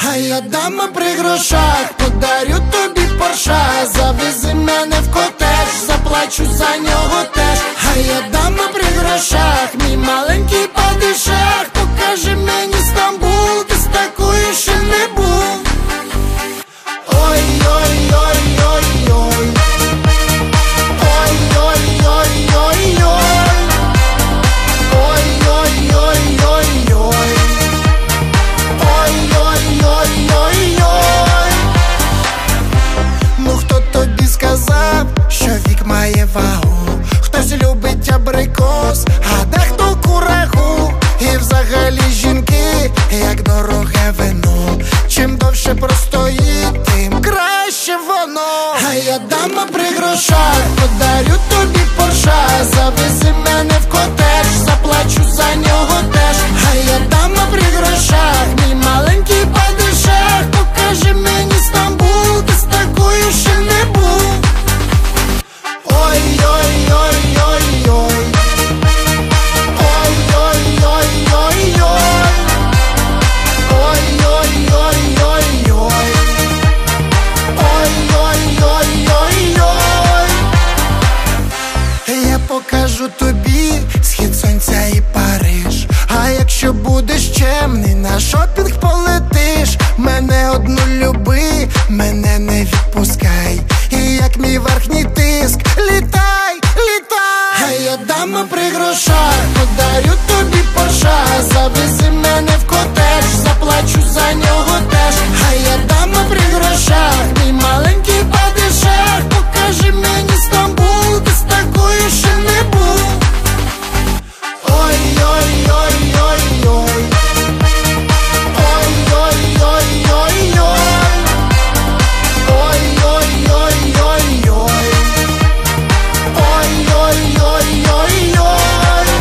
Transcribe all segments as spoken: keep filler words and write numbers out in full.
А я дама при грошах, подарю тобі Порша. Завези мене в котедж, заплачу за нього теж. А я дама при грошах, мій маленький падишах. Покажи мені Стамбул, ти з такою ще не був. Ой-ой-ой-ой-ой, ой-ой-ой-ой-ой, ой-ой-ой-ой-ой, ой-ой-ой-ой-ой. Ну хто тобі сказав, що вік має вагу? Хтось любить абрикос, а дехто курагу. І взагалі жінки, як дороге вино, чим довше простоїть, тим краще воно. А я дама при грошах, подарю тобі Порша. Завези мене в котедж, заплачу за нього теж. А я дама при грошах, мій маленький падишах. Покажи мені Стамбул, ти з такою ще не був. Ой-ой-ой-ой-ой, ой-ой-ой-ой-ой, ой-ой-ой-ой-ой, ой-ой-ой-ой-ой. Я покажу тобі схід сонця і Париж. А якщо будеш чемний, на шопінг полетиш. Мене одну люби, мене не відпускай. І як мій верхній тиск, літай, літай. А я дама при грошах, подарю тобі Порша. Завези мене в котедж, заплачу за нього теж. А я дама при грошах, мій маленький падишах. Покажи мені Стамбул, ти з такою ще не був. Ой-ой-ой-ой-ой, ой-ой-ой-ой-ой, ой-ой-ой-ой-ой, ой-ой-ой-ой-ой.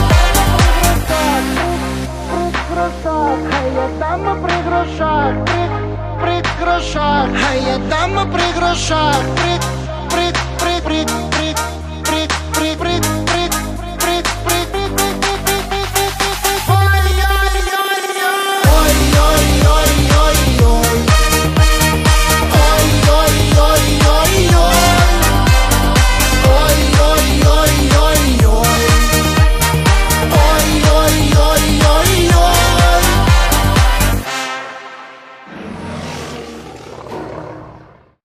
А я дама при грошах, при, при грошах. А я дама при грошах, при